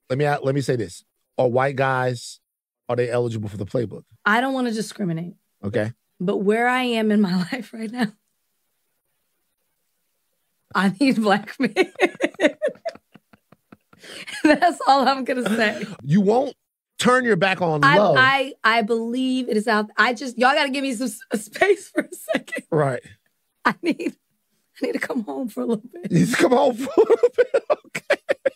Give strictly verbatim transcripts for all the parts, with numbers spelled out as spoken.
let me let me say this. Are white guys, are they eligible for the playbook? I don't want to discriminate. Okay. But where I am in my life right now, I need black men. That's all I'm going to say. You won't turn your back on I, love. I I believe it is out. I just, y'all got to give me some space for a second. Right. I need, I need to come home for a little bit. You need to come home for a little bit. Okay.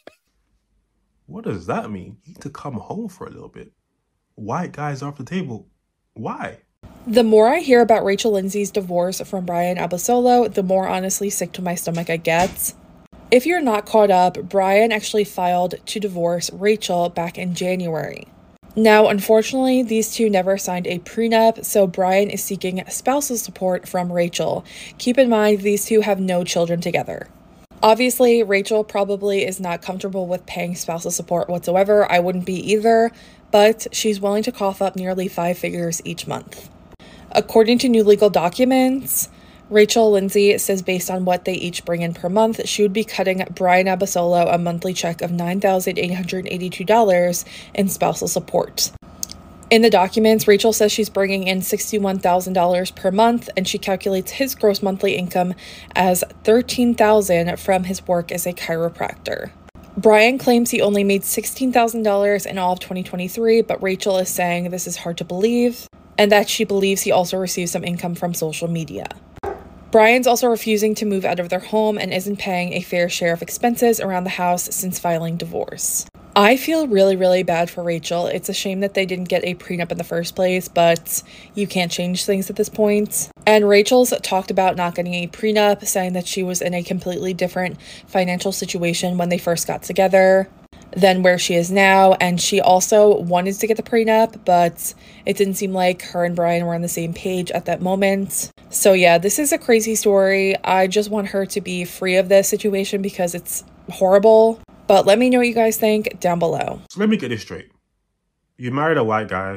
What does that mean? You need to come home for a little bit. White guys off the table. Why? The more I hear about Rachel Lindsay's divorce from Brian Abasolo, the more honestly sick to my stomach I get. If you're not caught up, Brian actually filed to divorce Rachel back in January. Now, unfortunately, these two never signed a prenup, so Brian is seeking spousal support from Rachel. Keep in mind, these two have no children together. Obviously, Rachel probably is not comfortable with paying spousal support whatsoever. I wouldn't be either, but she's willing to cough up nearly five figures each month. According to new legal documents, Rachel Lindsay says based on what they each bring in per month, she would be cutting Brian Abasolo a monthly check of nine thousand eight hundred eighty-two dollars in spousal support. In the documents, Rachel says she's bringing in sixty-one thousand dollars per month, and she calculates his gross monthly income as thirteen thousand dollars from his work as a chiropractor. Brian claims he only made sixteen thousand dollars in all of twenty twenty-three, but Rachel is saying this is hard to believe, and that she believes he also receives some income from social media. Brian's also refusing to move out of their home and isn't paying a fair share of expenses around the house since filing divorce. I feel really, really bad for Rachel. It's a shame that they didn't get a prenup in the first place, but you can't change things at this point. And Rachel's talked about not getting a prenup, saying that she was in a completely different financial situation when they first got together than where she is now, and she also wanted to get the prenup, but it didn't seem like her and Brian were on the same page at that moment. So yeah, this is a crazy story. I just want her to be free of this situation because it's horrible. But let me know what you guys think down below. So let me get this straight. You married a white guy.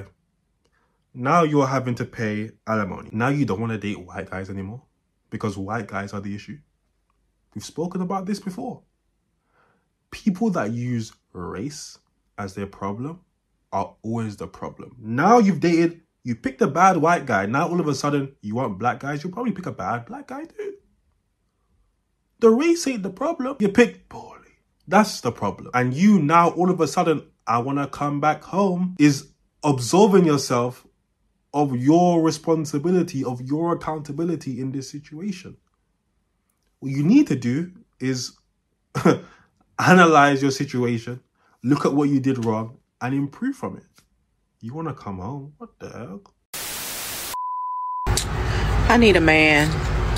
Now you're having to pay alimony. Now you don't want to date white guys anymore because white guys are the issue. We've spoken about this before. People that use race as their problem are always the problem. Now you've dated, you picked a bad white guy. Now all of a sudden you want black guys. You'll probably pick a bad black guy too. The race ain't the problem. You picked poorly. That's the problem. And you now all of a sudden, I want to come back home, is absolving yourself of your responsibility, of your accountability in this situation. What you need to do is analyze your situation, look at what you did wrong, and improve from it. You want to come home? What the hell? I need a man.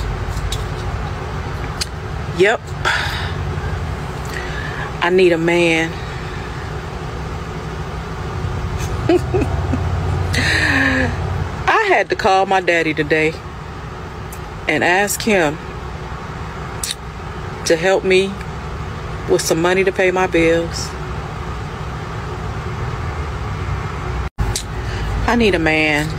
Yep. I need a man. I had to call my daddy today and ask him to help me with some money to pay my bills. I need a man.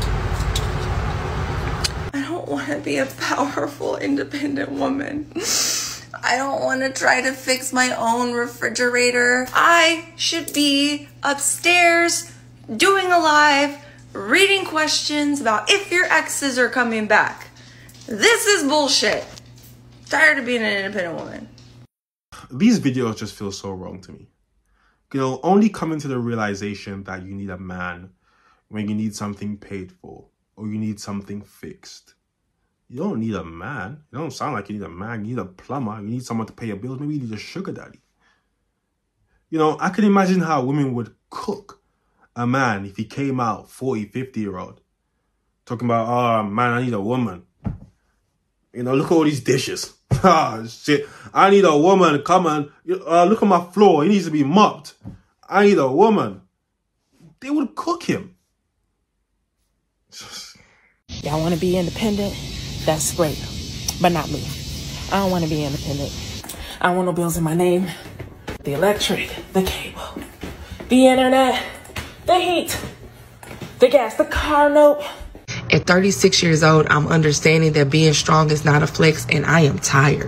I don't want to be a powerful, independent woman. I don't want to try to fix my own refrigerator. I should be upstairs, doing a live, reading questions about if your exes are coming back. This is bullshit. Tired of being an independent woman. These videos just feel so wrong to me. You know, only coming to the realization that you need a man when you need something paid for or you need something fixed. You don't need a man. You don't sound like you need a man. You need a plumber. You need someone to pay your bills. Maybe you need a sugar daddy. You know, I can imagine how women would cook a man if he came out forty, fifty year old. Talking about, oh man, I need a woman. You know, look at all these dishes. Ah, shit. I need a woman. Come on. Uh, look at my floor. It needs to be mopped. I need a woman. They would cook him. Y'all want to be independent? That's great. But not me. I don't want to be independent. I don't want no bills in my name. The electric, the cable, the internet, the heat, the gas, the car note. At thirty-six years old, I'm understanding that being strong is not a flex, and I am tired.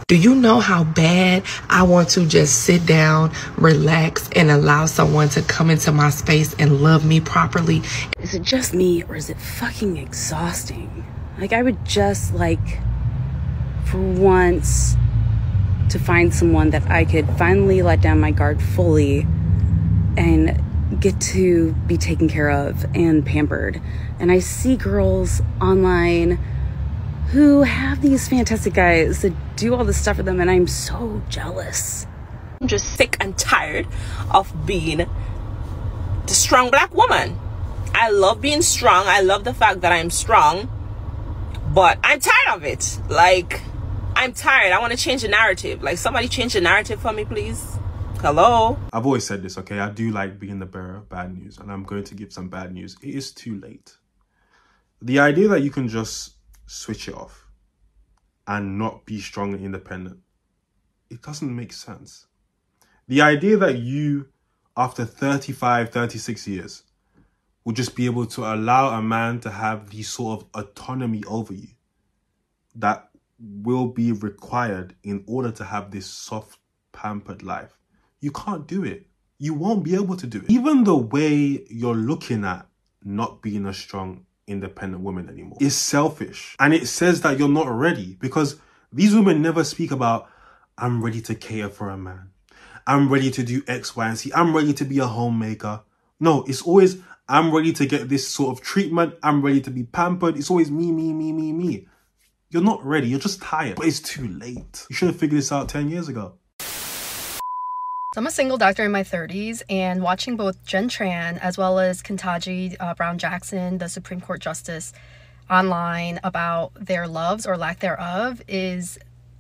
Do you know how bad I want to just sit down, relax, and allow someone to come into my space and love me properly? Is it just me, or is it fucking exhausting? Like, I would just like, for once, to find someone that I could finally let down my guard fully and get to be taken care of and pampered. And I see girls online who have these fantastic guys that do all this stuff for them, and I'm so jealous. I'm just sick and tired of being the strong black woman. I love being strong. I love the fact that I'm strong, but I'm tired of it. Like, I'm tired. I want to change the narrative. Like, somebody change the narrative for me, please. Hello? I've always said this, okay? I do like being the bearer of bad news, and I'm going to give some bad news. It is too late. The idea that you can just switch it off and not be strong and independent, it doesn't make sense. The idea that you, after thirty-five, thirty-six years, will just be able to allow a man to have the sort of autonomy over you that will be required in order to have this soft, pampered life. You can't do it. You won't be able to do it. Even the way you're looking at not being a strong, independent woman anymore is selfish. And it says that you're not ready, because these women never speak about, I'm ready to cater for a man. I'm ready to do X, Y, and Z. I'm ready to be a homemaker. No, it's always, I'm ready to get this sort of treatment. I'm ready to be pampered. It's always me, me, me, me, me. You're not ready. You're just tired. But it's too late. You should have figured this out ten years ago. So I'm a single doctor in my thirties, and watching both Jen Tran as well as Ketanji uh, Brown Jackson, the Supreme Court Justice, online about their loves or lack thereof is,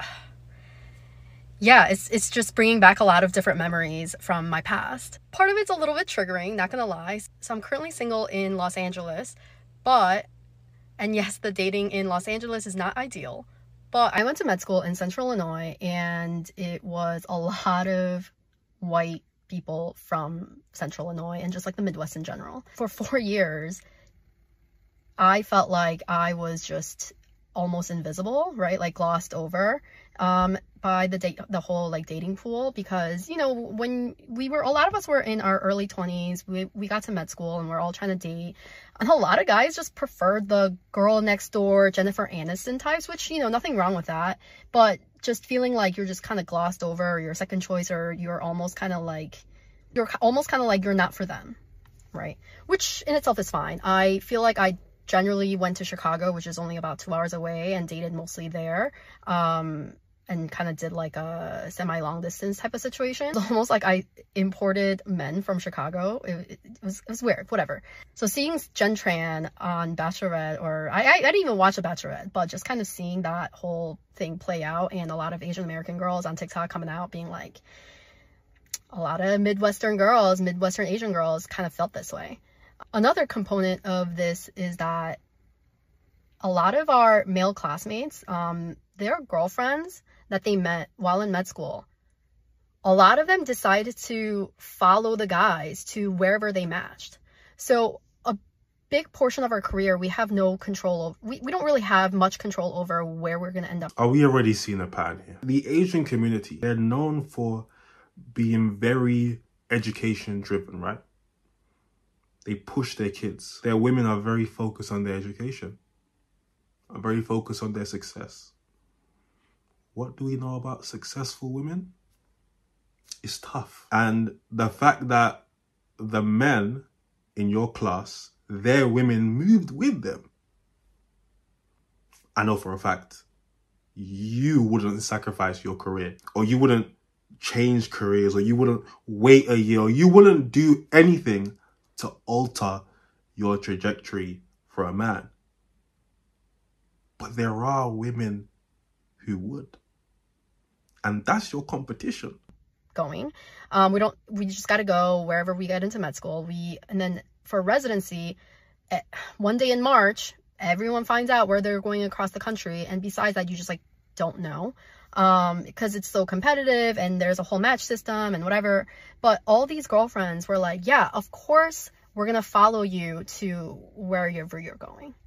yeah, it's it's just bringing back a lot of different memories from my past. Part of it's a little bit triggering, not gonna lie. So I'm currently single in Los Angeles, but, and yes, the dating in Los Angeles is not ideal, but I went to med school in Central Illinois, and it was a lot of white people from Central Illinois and just like the Midwest in general. For four years, I felt like I was just almost invisible, right? Like glossed over um, by the date, the whole like dating pool, because, you know, when we were, a lot of us were in our early twenties, we, we got to med school and we're all trying to date. And a lot of guys just preferred the girl next door, Jennifer Aniston types, which, you know, nothing wrong with that. But just feeling like you're just kind of glossed over, or your second choice, or you're almost kind of like, you're almost kind of like you're not for them, right? Which in itself is fine. I feel like I generally went to Chicago, which is only about two hours away, and dated mostly there. Um, and kind of did like a semi-long distance type of situation. It's almost like I imported men from Chicago. It, it, was, it was weird, whatever. So seeing Jen Tran on Bachelorette, or I, I, I didn't even watch The Bachelorette, but just kind of seeing that whole thing play out, and a lot of Asian American girls on TikTok coming out being like, a lot of Midwestern girls, Midwestern Asian girls kind of felt this way. Another component of this is that a lot of our male classmates, um, their girlfriends that they met while in med school, a lot of them decided to follow the guys to wherever they matched. So a big portion of our career, we have no control over, we, we don't really have much control over where we're going to end up. Are we already seeing a pattern here? The Asian community, they're known for being very education driven, right? They push their kids. Their women are very focused on their education, are very focused on their success. What do we know about successful women? It's tough. And the fact that the men in your class, their women moved with them. I know for a fact, you wouldn't sacrifice your career, or you wouldn't change careers, or you wouldn't wait a year, or you wouldn't do anything to alter your trajectory for a man. But there are women who would. And that's your competition. Going. Um, we don't, we just got to go wherever we get into med school. We, and then for residency, one day in March, everyone finds out where they're going across the country. And besides that, you just like don't know. Um, because it's so competitive and there's a whole match system and whatever. But all these girlfriends were like, yeah, of course, we're going to follow you to wherever you're going.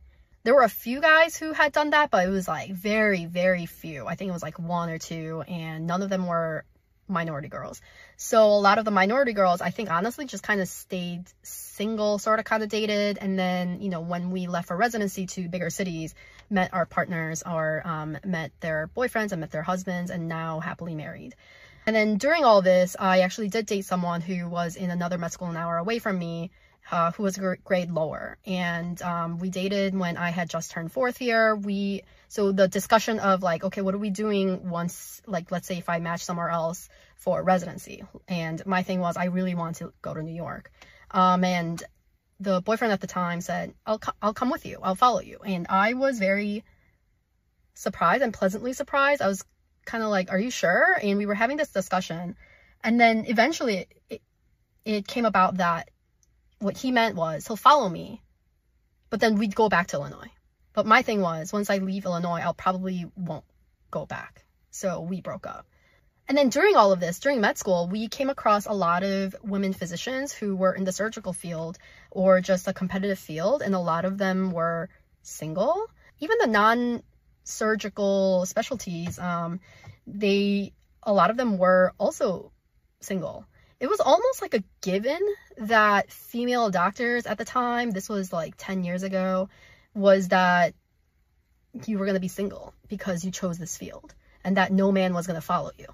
There were a few guys who had done that, but it was like very, very few. I think it was like one or two, and none of them were minority girls. So a lot of the minority girls, I think honestly just kind of stayed single, sort of kind of dated, and then, you know, when we left for residency to bigger cities, met our partners or um, met their boyfriends and met their husbands, and now happily married. And then during all this, I actually did date someone who was in another med school an hour away from me, uh, who was a grade lower. And um, we dated when I had just turned fourth year. We, so the discussion of like, okay, what are we doing once, like, let's say if I match somewhere else for residency? And my thing was, I really want to go to New York. Um, and the boyfriend at the time said, I'll, co- I'll come with you. I'll follow you. And I was very surprised and pleasantly surprised. I was kind of like, are you sure? And we were having this discussion. And then eventually it, it, it came about that what he meant was he'll follow me, but then we'd go back to Illinois. But my thing was, once I leave Illinois, I'll probably won't go back. So we broke up. And then during all of this, during med school, we came across a lot of women physicians who were in the surgical field or just a competitive field. And a lot of them were single. Even the non-surgical specialties, um, they, a lot of them were also single. It was almost like a given that female doctors at the time, this was like ten years ago, was that you were going to be single because you chose this field and that no man was going to follow you.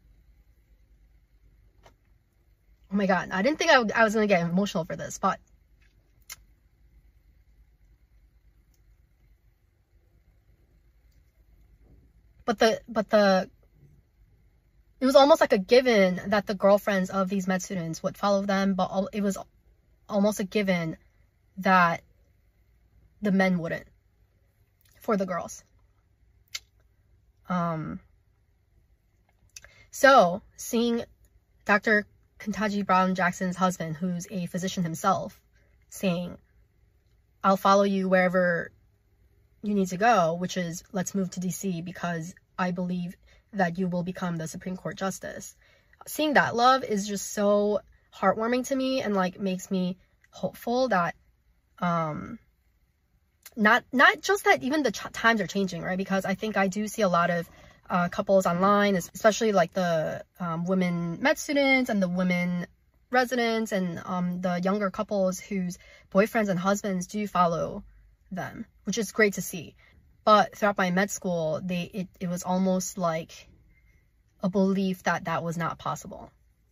Oh my God, I didn't think I, I was going to get emotional for this, but but the but the it was almost like a given that the girlfriends of these med students would follow them, but it was almost a given that the men wouldn't for the girls. Um, so seeing Doctor Ketanji Brown Jackson's husband, who's a physician himself, saying, I'll follow you wherever you need to go, which is, let's move to D C because I believe that you will become the Supreme Court Justice. Seeing that love is just so heartwarming to me and like makes me hopeful that um not not just that even the ch- times are changing, right? Because I think I do see a lot of uh, couples online, especially like the um, women med students and the women residents and um, the younger couples whose boyfriends and husbands do follow them, which is great to see. But throughout my med school, they it, it was almost like a belief that that was not possible.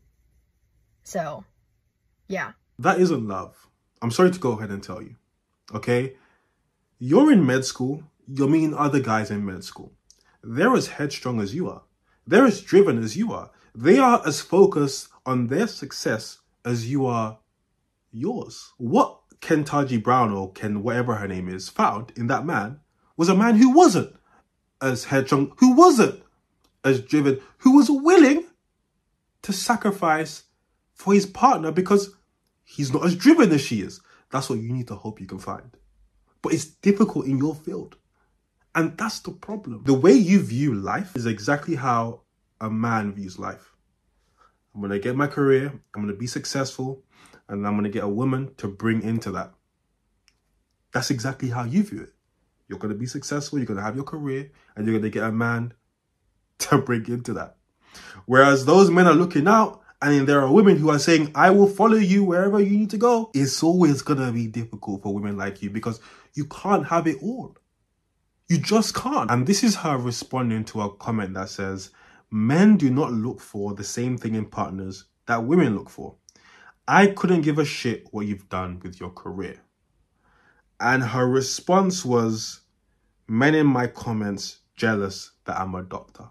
So, yeah. That isn't love. I'm sorry to go ahead and tell you, okay? You're in med school. You're meeting other guys in med school. They're as headstrong as you are. They're as driven as you are. They are as focused on their success as you are yours. What Ketanji Brown, or Ken, whatever her name is, found in that man was a man who wasn't as headstrong, who wasn't as driven, who was willing to sacrifice for his partner because he's not as driven as she is. That's what you need to hope you can find. But it's difficult in your field. And that's the problem. The way you view life is exactly how a man views life. I'm going to get my career, I'm going to be successful, and I'm going to get a woman to bring into that. That's exactly how you view it. You're going to be successful, you're going to have your career, and you're going to get a man to bring into that. Whereas those men are looking out, and there are women who are saying, I will follow you wherever you need to go. It's always going to be difficult for women like you because you can't have it all. You just can't. And this is her responding to a comment that says, men do not look for the same thing in partners that women look for. I couldn't give a shit what you've done with your career. And her response was, men in my comments jealous that I'm a doctor.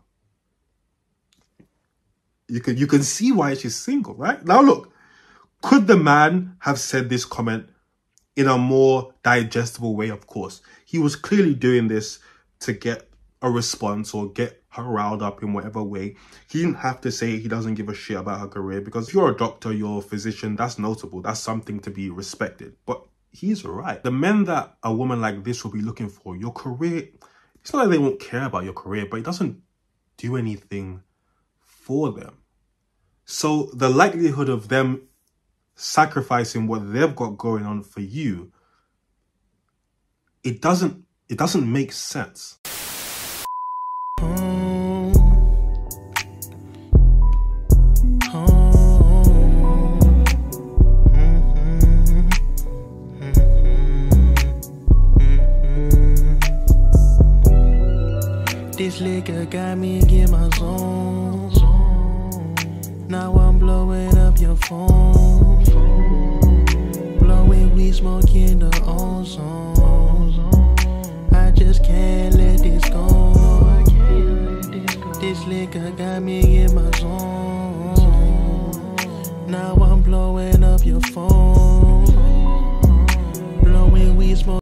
You can, you can see why she's single, right? Now look, could the man have said this comment in a more digestible way? Of course. He was clearly doing this to get a response or get her riled up in whatever way. He didn't have to say he doesn't give a shit about her career because if you're a doctor, you're a physician, that's notable. That's something to be respected. But he's right. The men that a woman like this will be looking for, your career, it's not like they won't care about your career, but it doesn't do anything for them. So the likelihood of them sacrificing what they've got going on for you it doesn't it doesn't make sense. This liquor got me in my zone. Now I'm blowing up your phone. Blowing weed smoke in the ozone. I just can't let this go. This liquor got me in my zone. Now I'm blowing up your phone. Blowing weed smoke.